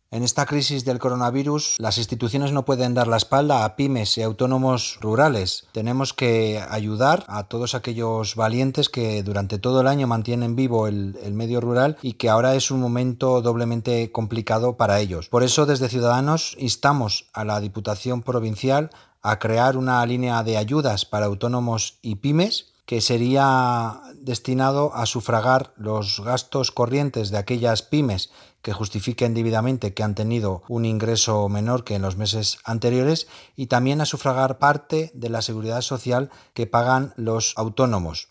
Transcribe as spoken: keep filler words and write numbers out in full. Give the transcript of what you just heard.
En esta crisis del coronavirus, las instituciones no pueden dar la espalda a pymes y autónomos rurales. Tenemos que ayudar a todos aquellos valientes que durante todo el año mantienen vivo el, el medio rural y que ahora es un momento doblemente complicado para ellos. Por eso, desde Ciudadanos, instamos a la Diputación Provincial a crear una línea de ayudas para autónomos y pymes que sería destinado a sufragar los gastos corrientes de aquellas pymes que justifiquen debidamente que han tenido un ingreso menor que en los meses anteriores y también a sufragar parte de la seguridad social que pagan los autónomos.